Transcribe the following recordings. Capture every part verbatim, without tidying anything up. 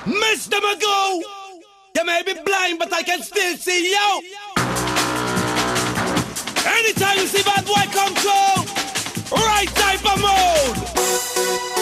Mister Magoo, you may be blind, but I can still see you. Anytime you see bad boy come through, right type of mode.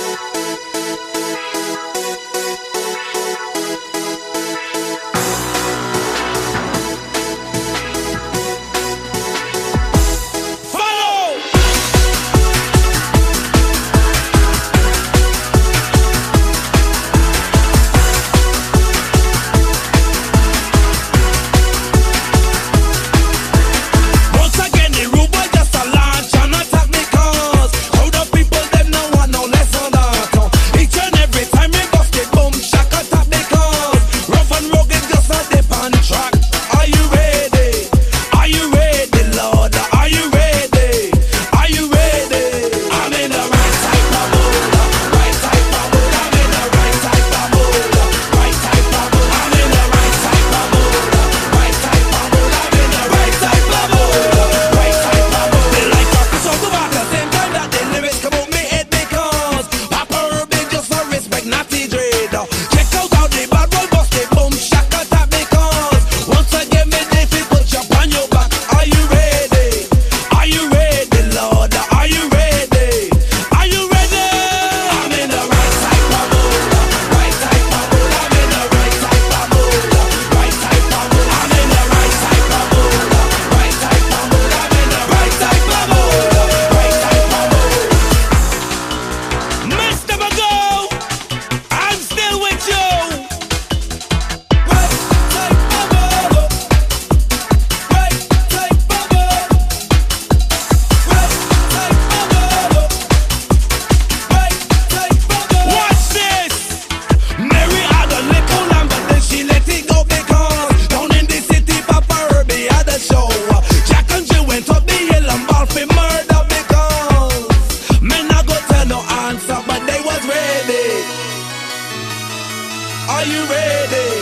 Are you ready?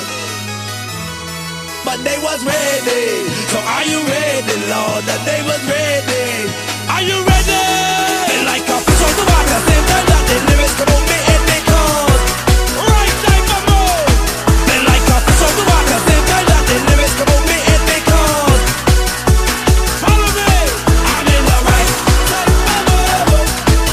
But they was ready. So are you ready, Lord? That they was ready. Are you ready? They like a fish on the water. Same time that the lyrics come on me and they cause right type of mode. They like a fish on the water. Same time that the lyrics come on me and they cause follow me. I'm in the right type of mode.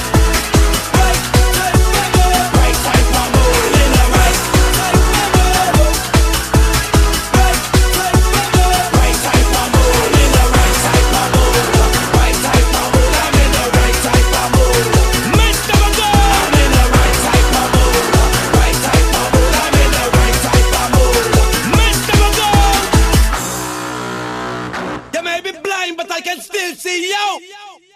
Right type of mode. Right type of mode. In the right type of mode. Right type of mode. Right type of mode. In the right type of mode. Right type of mode. I'm in the right type of mode. Mister Magoo. I'm in the right type of mode. Right type of mode. I'm in the right type of mode. Mister Magoo. You may be blind, but I can still see you.